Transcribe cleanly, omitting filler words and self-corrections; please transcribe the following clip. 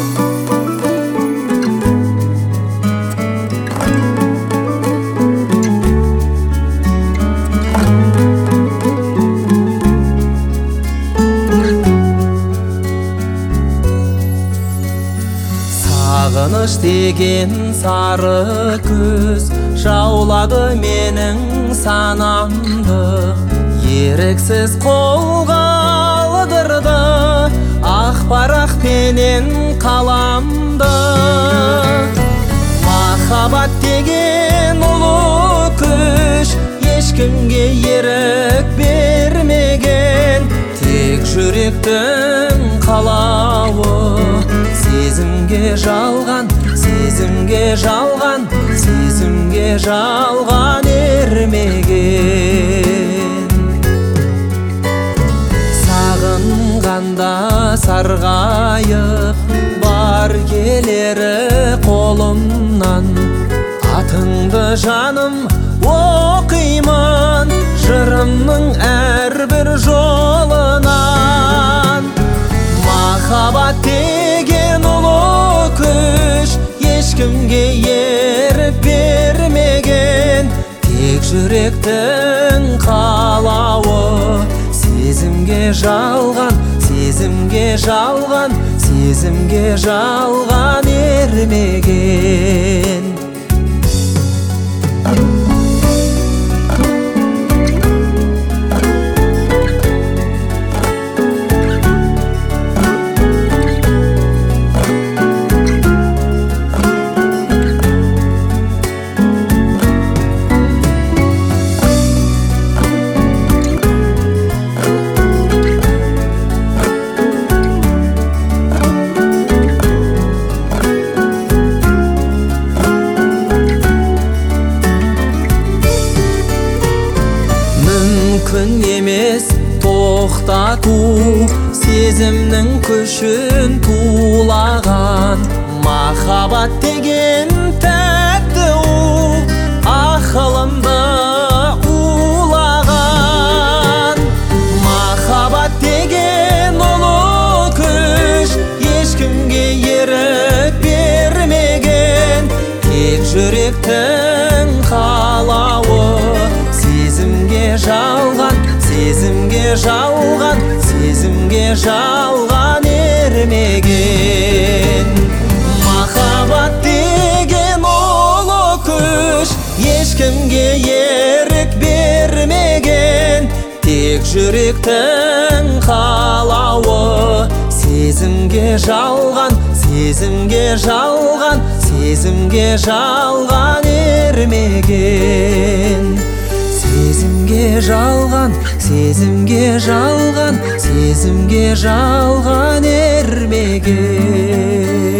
Сағыныш деген сары күз жаулады менің санамды, еріксіз қолға алдырды ақ парақпенен қаламды. Махаббат деген ұлы күш ешкімге ерік бермеген, тек жүректің қалауы. Сезімге жалған, сезімге жалған, сезімге жалған ермеген. Сағынғанда сарғайып бар келері қолымнан, атыңды жаным оқимын жырымның әрбір жолынан. Махаббат деген ұлы күш ешкімге ерік бермеген, тек жүректің қалауы. Сезімге жалған, сезімге жалған, сезімге жалған ермеген. Мүмкін емес тоқтату сезімнің күшін тулаған. Махаббат деген тәтті ақылымды улаған. Махаббат деген ұлы күш ешкімге ерік бермеген, тек жүректің қалауы. Сезімге жалған, сезімге жалған, сезімге жалған ермеген. Махаббат деген ұлы күш ешкімге ерік бермеген, тек жүректің қалауы. Сезімге жалған, сезімге жалған, сезімге жалған ермеген. Сезімге жалған, сезімге жалған, сезімге жалған ермеген.